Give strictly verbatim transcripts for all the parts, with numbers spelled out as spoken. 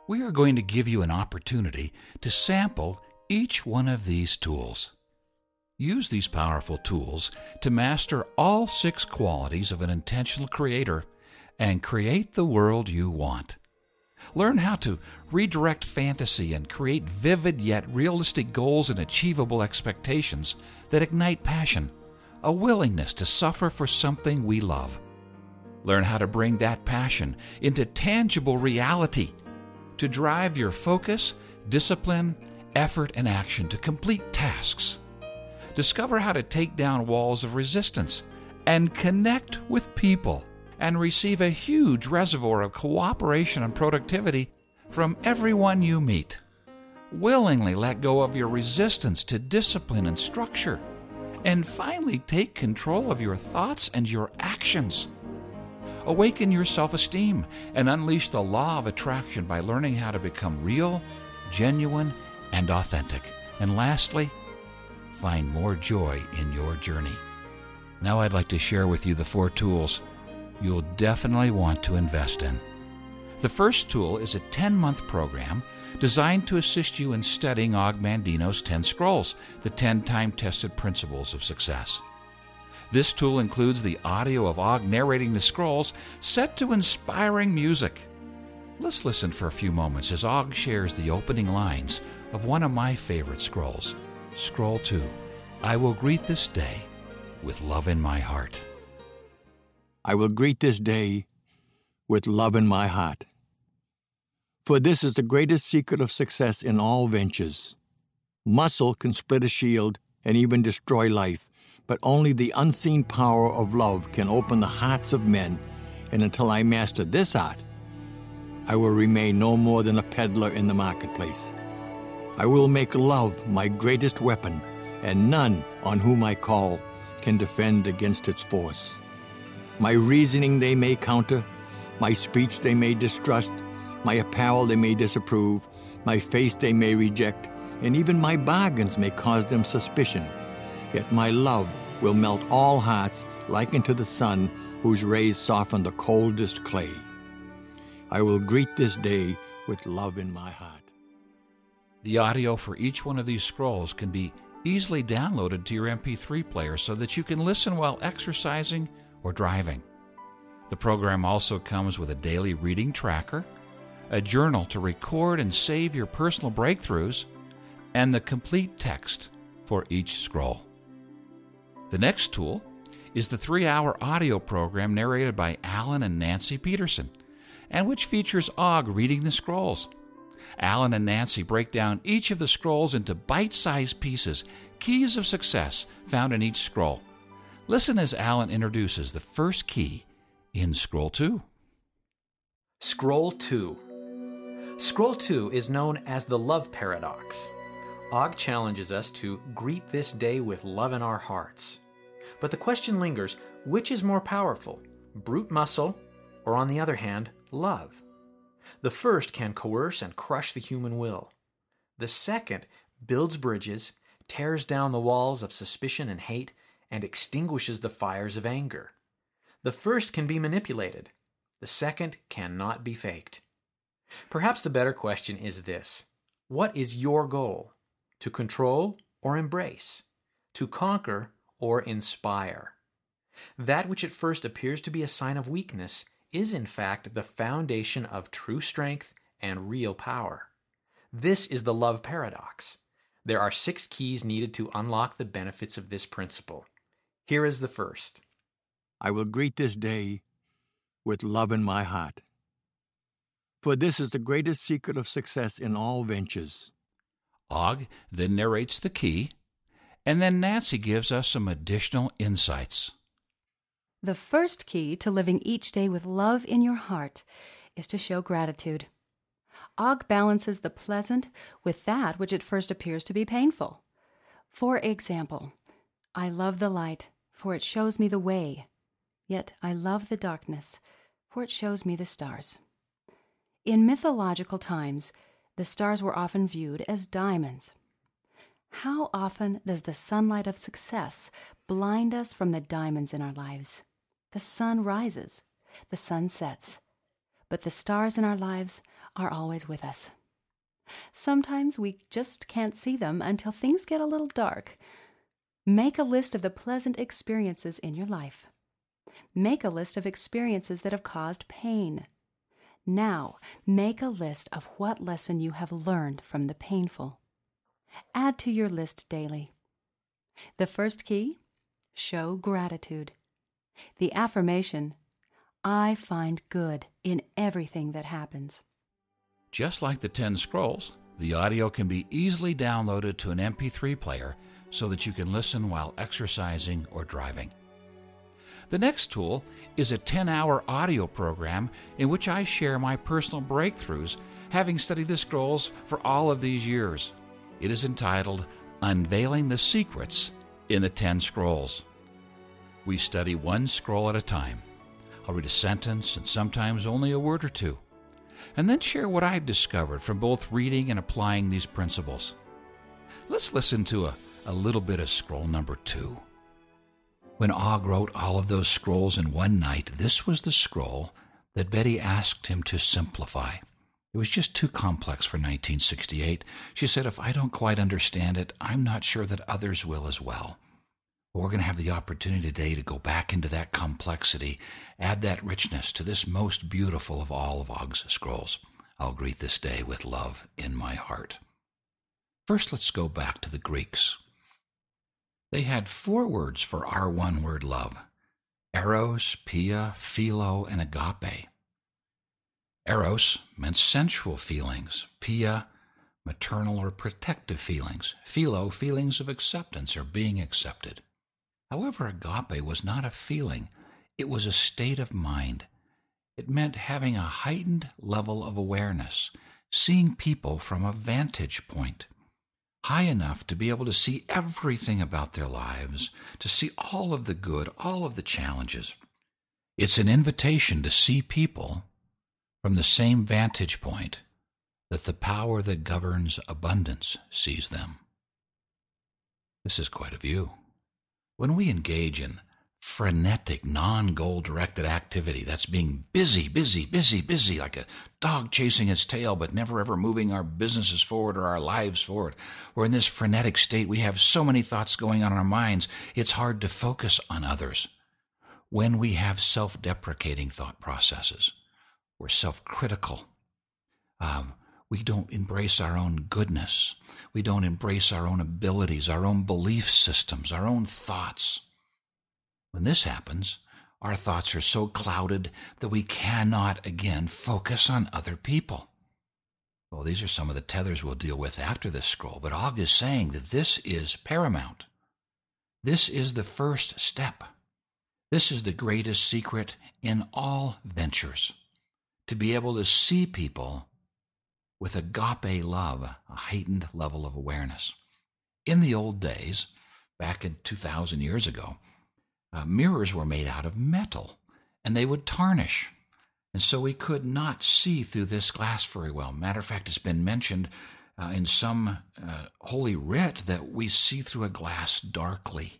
We are going to give you an opportunity to sample each one of these tools. Use these powerful tools to master all six qualities of an intentional creator and create the world you want. Learn how to redirect fantasy and create vivid yet realistic goals and achievable expectations that ignite passion, a willingness to suffer for something we love. Learn how to bring that passion into tangible reality, to drive your focus, discipline, effort, and action to complete tasks. Discover how to take down walls of resistance and connect with people and receive a huge reservoir of cooperation and productivity from everyone you meet. Willingly let go of your resistance to discipline and structure, and finally take control of your thoughts and your actions. Awaken your self-esteem and unleash the law of attraction by learning how to become real, genuine, and authentic. And lastly, find more joy in your journey. Now I'd like to share with you the four tools you'll definitely want to invest in. The first tool is a ten-month program designed to assist you in studying Og Mandino's ten Scrolls, the ten time-tested principles of success. This tool includes the audio of Og narrating the scrolls set to inspiring music. Let's listen for a few moments as Og shares the opening lines of one of my favorite scrolls, Scroll two. I will greet this day with love in my heart. I will greet this day with love in my heart. For this is the greatest secret of success in all ventures. Muscle can split a shield and even destroy life, but only the unseen power of love can open the hearts of men, and until I master this art, I will remain no more than a peddler in the marketplace. I will make love my greatest weapon, and none on whom I call can defend against its force. My reasoning they may counter, my speech they may distrust, my apparel they may disapprove, my face they may reject, and even my bargains may cause them suspicion. Yet my love will melt all hearts like unto the sun, whose rays soften the coldest clay. I will greet this day with love in my heart. The audio for each one of these scrolls can be easily downloaded to your M P three player so that you can listen while exercising or driving. The program also comes with a daily reading tracker, a journal to record and save your personal breakthroughs, and the complete text for each scroll. The next tool is the three-hour audio program narrated by Alan and Nancy Peterson, and which features Og reading the scrolls. Alan and Nancy break down each of the scrolls into bite-sized pieces, keys of success found in each scroll. Listen as Alan introduces the first key in Scroll two. Scroll two. Scroll two is known as the love paradox. Og challenges us to greet this day with love in our hearts. But the question lingers, which is more powerful, brute muscle, or on the other hand, love? The first can coerce and crush the human will. The second builds bridges, tears down the walls of suspicion and hate, and extinguishes the fires of anger. The first can be manipulated. The second cannot be faked. Perhaps the better question is this: what is your goal? To control or embrace? To conquer or inspire? That which at first appears to be a sign of weakness is in fact the foundation of true strength and real power. This is the love paradox. There are six keys needed to unlock the benefits of this principle. Here is the first. I will greet this day with love in my heart. For this is the greatest secret of success in all ventures. Og then narrates the key, and then Nancy gives us some additional insights. The first key to living each day with love in your heart is to show gratitude. Og balances the pleasant with that which at first appears to be painful. For example, I love the light, for it shows me the way. Yet I love the darkness, for it shows me the stars. In mythological times, the stars were often viewed as diamonds. How often does the sunlight of success blind us from the diamonds in our lives? The sun rises, the sun sets, but the stars in our lives are always with us. Sometimes we just can't see them until things get a little dark. Make a list of the pleasant experiences in your life. Make a list of experiences that have caused pain. Now, make a list of what lesson you have learned from the painful. Add to your list daily. The first key, show gratitude. The affirmation, I find good in everything that happens. Just like the ten Scrolls, the audio can be easily downloaded to an M P three player so that you can listen while exercising or driving. The next tool is a ten-hour audio program in which I share my personal breakthroughs, having studied the Scrolls for all of these years. It is entitled Unveiling the Secrets in the Ten Scrolls. We study one scroll at a time. I'll read a sentence and sometimes only a word or two, and then share what I've discovered from both reading and applying these principles. Let's listen to a, a little bit of scroll number two. When Og wrote all of those scrolls in one night, this was the scroll that Betty asked him to simplify. It was just too complex for nineteen sixty-eight. She said, if I don't quite understand it, I'm not sure that others will as well. But we're going to have the opportunity today to go back into that complexity, add that richness to this most beautiful of all of Og's scrolls. I'll greet this day with love in my heart. First, let's go back to the Greeks. They had four words for our one-word love: eros, pia, philo, and agape. Eros meant sensual feelings, pia, maternal or protective feelings, philo, feelings of acceptance or being accepted. However, agape was not a feeling, it was a state of mind. It meant having a heightened level of awareness, seeing people from a vantage point, high enough to be able to see everything about their lives, to see all of the good, all of the challenges. It's an invitation to see people from the same vantage point that the power that governs abundance sees them. This is quite a view. When we engage in frenetic, non-goal-directed activity, that's being busy, busy, busy, busy, like a dog chasing its tail, but never ever moving our businesses forward or our lives forward. We're in this frenetic state. We have so many thoughts going on in our minds, it's hard to focus on others. When we have self-deprecating thought processes, we're self-critical. Um, we don't embrace our own goodness. We don't embrace our own abilities, our own belief systems, our own thoughts. When this happens, our thoughts are so clouded that we cannot, again, focus on other people. Well, these are some of the tethers we'll deal with after this scroll, but Og is saying that this is paramount. This is the first step. This is the greatest secret in all ventures, to be able to see people with agape love, a heightened level of awareness. In the old days, back in two thousand years ago, Uh, mirrors were made out of metal, and they would tarnish. And so we could not see through this glass very well. Matter of fact, it's been mentioned uh, in some uh, holy writ that we see through a glass darkly.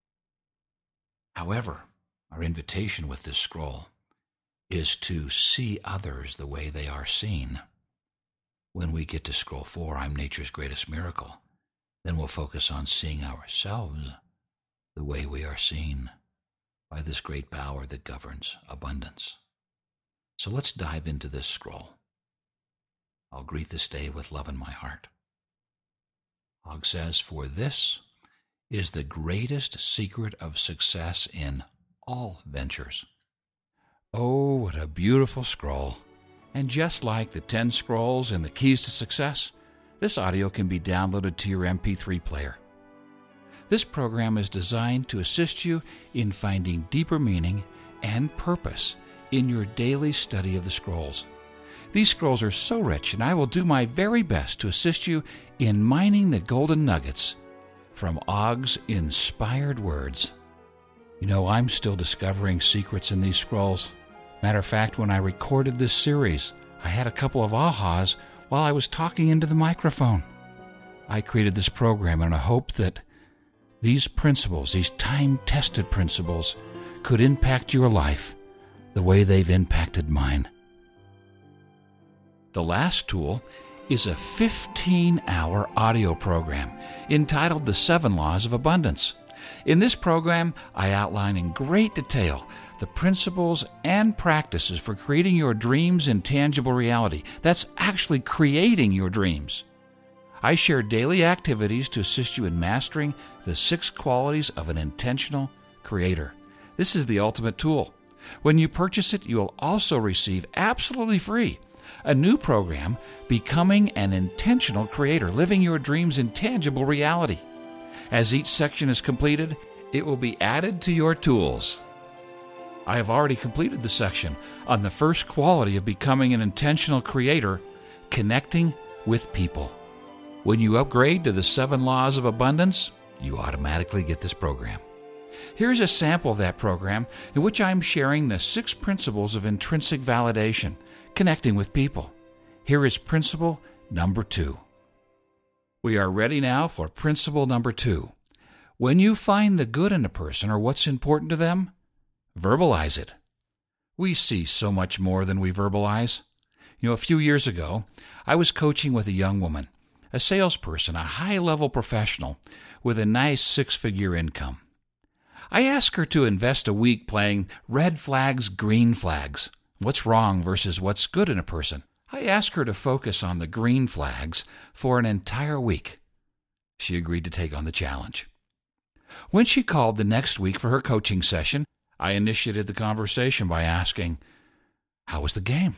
However, our invitation with this scroll is to see others the way they are seen. When we get to scroll four, I'm nature's greatest miracle, then we'll focus on seeing ourselves the way we are seen by this great power that governs abundance. So let's dive into this scroll. I'll greet this day with love in my heart. Og says, for this is the greatest secret of success in all ventures. Oh, what a beautiful scroll. And just like the ten scrolls and the keys to success, this audio can be downloaded to your M P three player. This program is designed to assist you in finding deeper meaning and purpose in your daily study of the scrolls. These scrolls are so rich, and I will do my very best to assist you in mining the golden nuggets from Og's inspired words. You know, I'm still discovering secrets in these scrolls. Matter of fact, when I recorded this series, I had a couple of ahas while I was talking into the microphone. I created this program in a hope that these principles, these time-tested principles, could impact your life the way they've impacted mine. The last tool is a fifteen-hour audio program entitled The Seven Laws of Abundance. In this program, I outline in great detail the principles and practices for creating your dreams in tangible reality. That's actually creating your dreams. I share daily activities to assist you in mastering the six qualities of an intentional creator. This is the ultimate tool. When you purchase it, you will also receive absolutely free a new program, Becoming an Intentional Creator, Living Your Dreams in Tangible Reality. As each section is completed, it will be added to your tools. I have already completed the section on the first quality of becoming an intentional creator, connecting with people. When you upgrade to the seven laws of abundance, you automatically get this program. Here's a sample of that program in which I'm sharing the six principles of intrinsic validation, connecting with people. Here is principle number two. We are ready now for principle number two. When you find the good in a person or what's important to them, verbalize it. We see so much more than we verbalize. You know, a few years ago, I was coaching with a young woman, a salesperson, a high-level professional with a nice six-figure income. I asked her to invest a week playing red flags, green flags, what's wrong versus what's good in a person. I asked her to focus on the green flags for an entire week. She agreed to take on the challenge. When she called the next week for her coaching session, I initiated the conversation by asking, "How was the game?"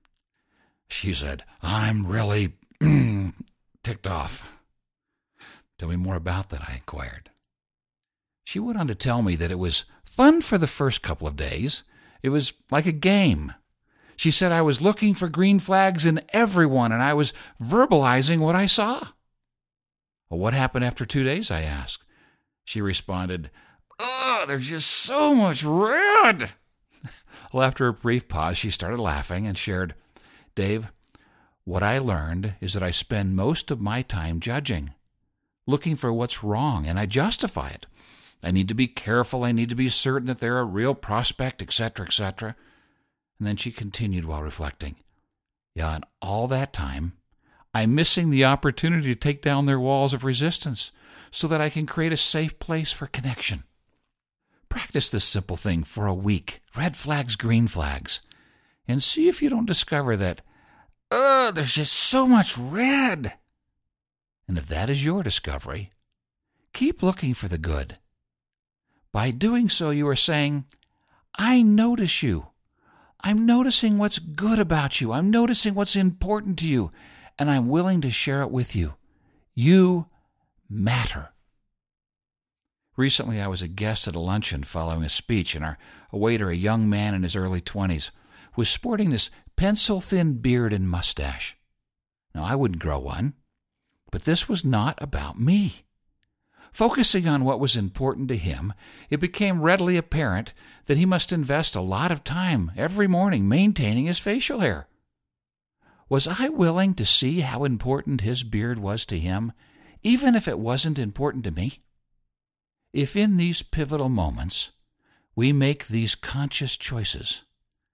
She said, "I'm really ticked off." "Tell me more about that," I inquired. She went on to tell me that it was fun for the first couple of days. It was like a game. She said I was looking for green flags in everyone, and I was verbalizing what I saw. "Well, what happened after two days?" I asked. She responded, "Oh, there's just so much red." Well, after a brief pause, she started laughing and shared, "Dave, what I learned is that I spend most of my time judging, looking for what's wrong, and I justify it. I need to be careful. I need to be certain that they're a real prospect, et cetera, et cetera" And then she continued while reflecting, "Yeah, and all that time, I'm missing the opportunity to take down their walls of resistance so that I can create a safe place for connection." Practice this simple thing for a week, red flags, green flags, and see if you don't discover that, oh, there's just so much red. And if that is your discovery, keep looking for the good. By doing so, you are saying, I notice you. I'm noticing what's good about you. I'm noticing what's important to you, and I'm willing to share it with you. You matter. Recently, I was a guest at a luncheon following a speech, and our waiter, a young man in his early twenties, was sporting this pencil-thin beard and mustache. Now, I wouldn't grow one, but this was not about me. Focusing on what was important to him, it became readily apparent that he must invest a lot of time every morning maintaining his facial hair. Was I willing to see how important his beard was to him, even if it wasn't important to me? If in these pivotal moments we make these conscious choices,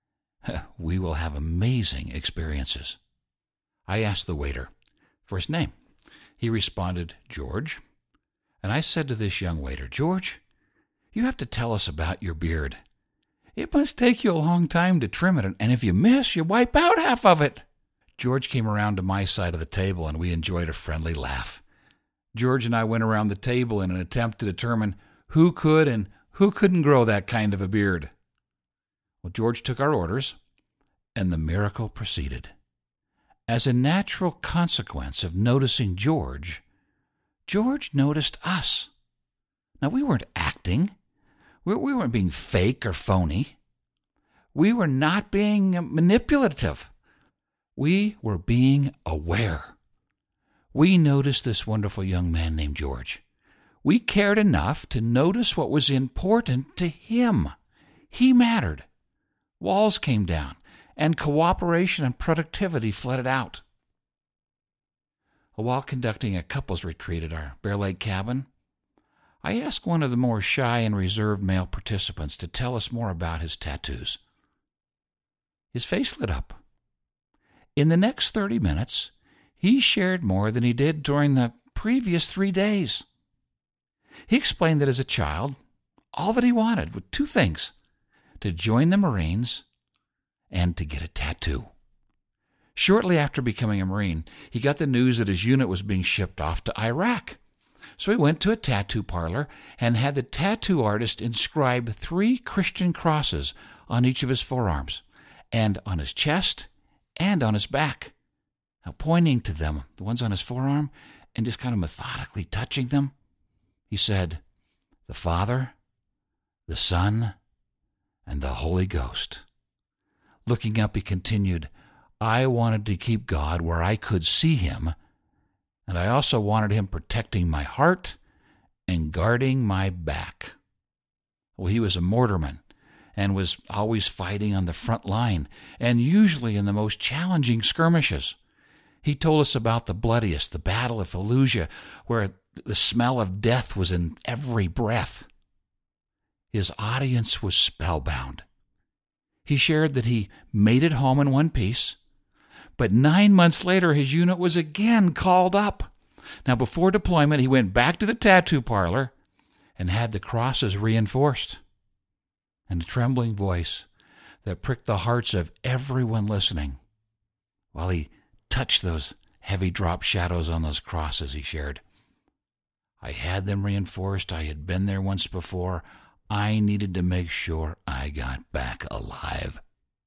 we will have amazing experiences. I asked the waiter for his name. He responded, George. And I said to this young waiter, George, you have to tell us about your beard. It must take you a long time to trim it, and if you miss, you wipe out half of it. George came around to my side of the table, and we enjoyed a friendly laugh. George and I went around the table in an attempt to determine who could and who couldn't grow that kind of a beard. Well, George took our orders, and the miracle proceeded. As a natural consequence of noticing George, George noticed us. Now, we weren't acting. We, we weren't being fake or phony. We were not being manipulative. We were being aware. We noticed this wonderful young man named George. We cared enough to notice what was important to him. He mattered. Walls came down, and cooperation and productivity flooded out. While conducting a couples retreat at our Bear Lake cabin, I asked one of the more shy and reserved male participants to tell us more about his tattoos. His face lit up. In the next thirty minutes, he shared more than he did during the previous three days. He explained that as a child, all that he wanted were two things: to join the Marines and to get a tattoo. Shortly after becoming a Marine, he got the news that his unit was being shipped off to Iraq. So he went to a tattoo parlor and had the tattoo artist inscribe three Christian crosses on each of his forearms, and on his chest, and on his back. Now, pointing to them, the ones on his forearm, and just kind of methodically touching them, he said, "The Father, the Son, and the Holy Ghost." Looking up, he continued, "I wanted to keep God where I could see him, and I also wanted him protecting my heart and guarding my back." Well, he was a mortarman and was always fighting on the front line, and usually in the most challenging skirmishes. He told us about the bloodiest, the Battle of Fallujah, where the smell of death was in every breath. His audience was spellbound. He shared that he made it home in one piece, but nine months later his unit was again called up. Now, before deployment, he went back to the tattoo parlor and had the crosses reinforced. And a trembling voice that pricked the hearts of everyone listening, while he touched those heavy drop shadows on those crosses, he shared, "I had them reinforced. I had been there once before. I needed to make sure I got back alive."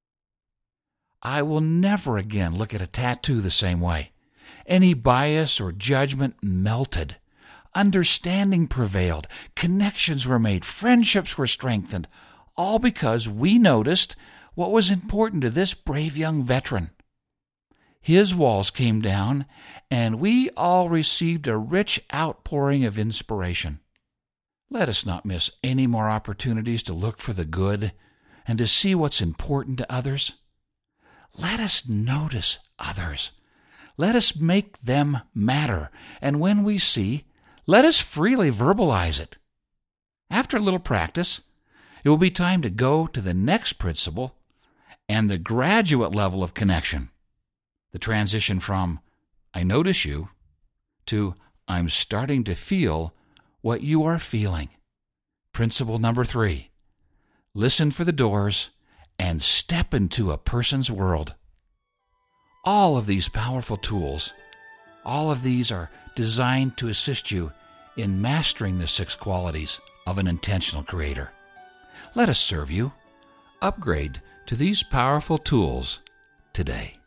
I will never again look at a tattoo the same way. Any bias or judgment melted. Understanding prevailed. Connections were made. Friendships were strengthened. All because we noticed what was important to this brave young veteran. His walls came down, and we all received a rich outpouring of inspiration. Let us not miss any more opportunities to look for the good and to see what's important to others. Let us notice others. Let us make them matter. And when we see, let us freely verbalize it. After a little practice, it will be time to go to the next principle and the graduate level of connection. The transition from "I notice you" to "I'm starting to feel what you are feeling." Principle number three: listen for the doors and step into a person's world. All of these powerful tools, all of these are designed to assist you in mastering the six qualities of an intentional creator. Let us serve you. Upgrade to these powerful tools today.